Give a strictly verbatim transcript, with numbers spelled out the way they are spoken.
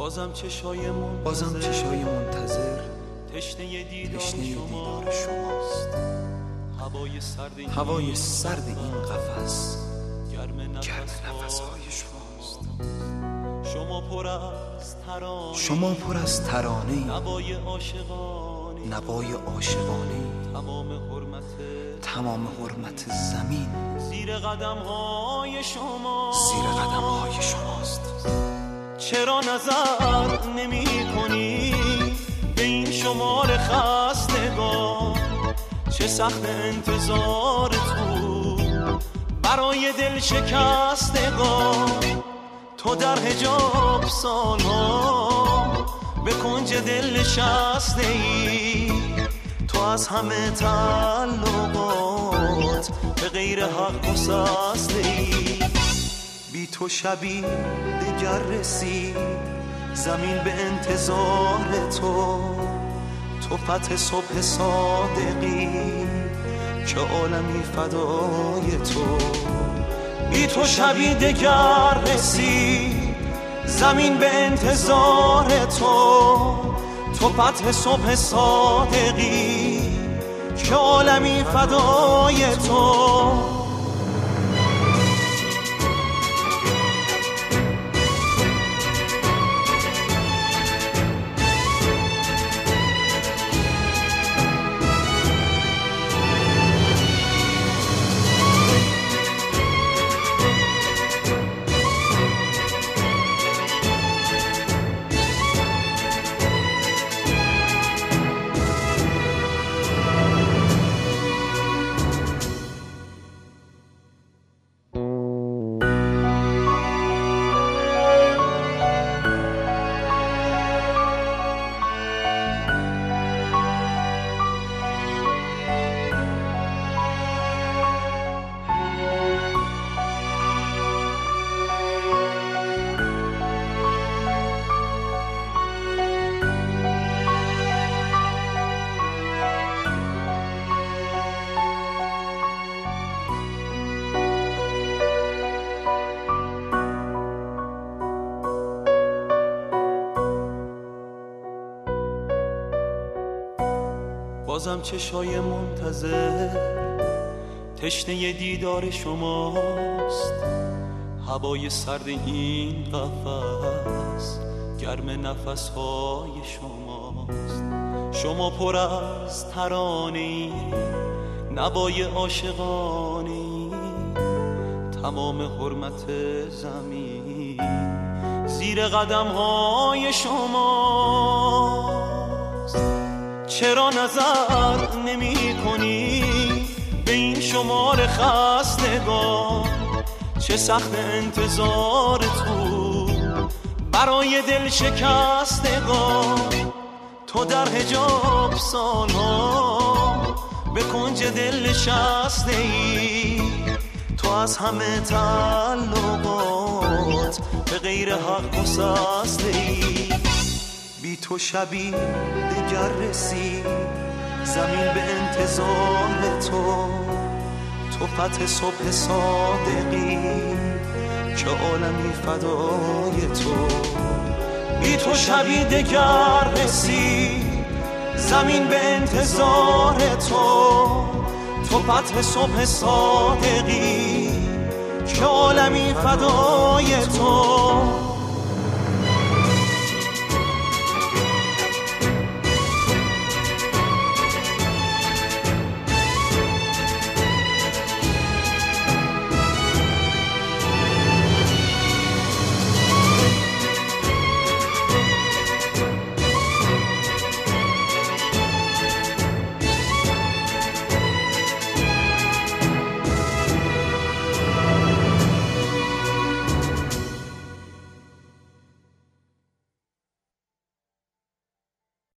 بازم چشای منتظر بازم چشای منتظر تشنه دیدار دیدار شماست. هوای سرد این هوای سرد این قفس گرم نفسهای شماست. شما پر از ترانه شما پر از ترانه نوای عاشقانه نوای عاشقانه تمام حرمت تمام حرمت زمین زیر قدم های شما زیر قدم های شماست. چرا نظر نمی کنی به این شمار خستگان؟ چه سخت انتظار تو برای دل شکستگان. تو در حجاب سالها به کنج دل نشسته ای. تو از همه تعلقات به غیر حق گسسته ای. بی تو شبی دگر رسید زمین به انتظار تو. تو فتح صبح صادقی که عالمی فدای تو. بی تو شبی دگر رسید زمین به انتظار تو. تو فتح صبح صادقی که عالمی فدای تو. بازم چشای منتظر تشنه دیدار شماست. هوای سرد این قفس گرم نفسهای شماست. شما پر از ترانه نوای عاشقانه تمام حرمت زمین زیر قدم های شماست. چرا نظر نمی کنی به این شمار خستگان؟ چه سخت انتظار تو برای دل شکستگان. تو در حجاب سالها به کنج دل نشسته ای. تو از همه تعلقات به غیر حق گسسته ای. بی تو شبی دگر رسید زمین به انتظار تو. تو فتح صبح صادقی که عالمی فدای تو. بی تو شبی دگر رسید زمین به انتظار تو. تو فتح صبح صادقی که عالمی فدای تو.